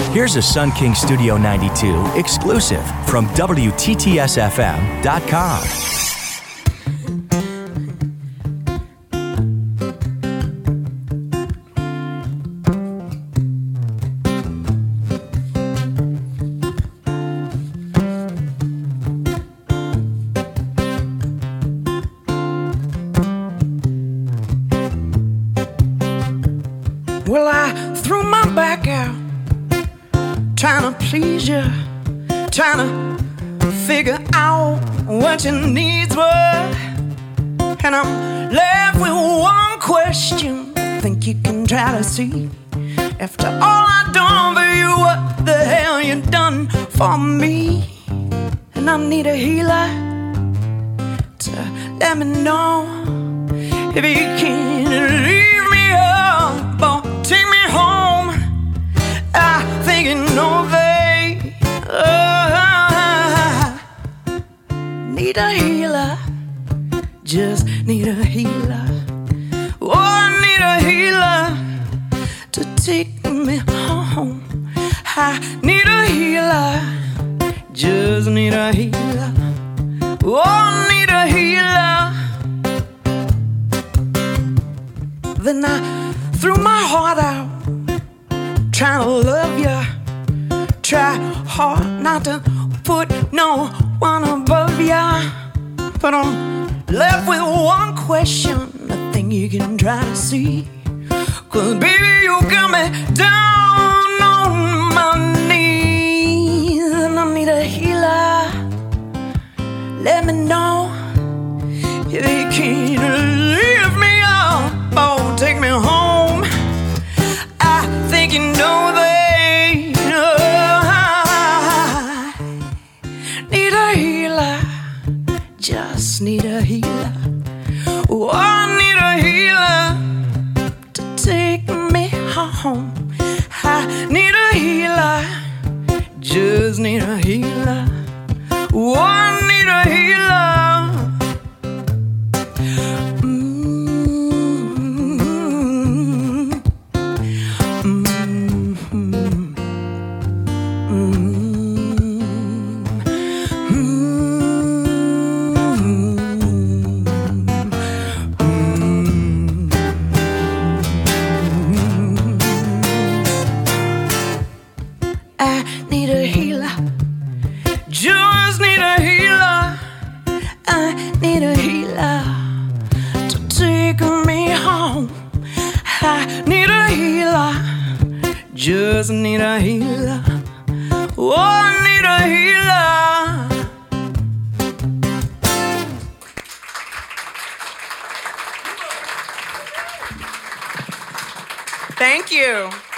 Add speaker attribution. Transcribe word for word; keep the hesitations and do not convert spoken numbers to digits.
Speaker 1: Here's a Sun King Studio ninety-two exclusive from W T T S F M dot com.
Speaker 2: Well, I threw my back out, trying to please you, trying to figure out what your needs were. And I'm left with one question I think you can try to see. After all I've done for you, what the hell you done for me? And I need a healer to let me know if you can leave me up or take me home. I think you know they uh, need a healer, just need a healer. Oh, I need a healer to take me home. I need a healer, just need a healer. Oh, I need a healer. Then I threw my heart out, trying to love you, try hard not to put no one above ya. But I'm left with one question I think you can try to see. Cause baby, you got me down on my knees, and I need a healer. Let me know if you can lift me up or take me home. I think you know they uh, need a healer, just need a healer. Oh, I need a healer to take me home. I need a healer, just need a healer. Oh, I need a healer. I need a healer, just need a healer. I need a healer to take me home. I need a healer, just need a healer. Oh, I need a healer.
Speaker 3: Thank you.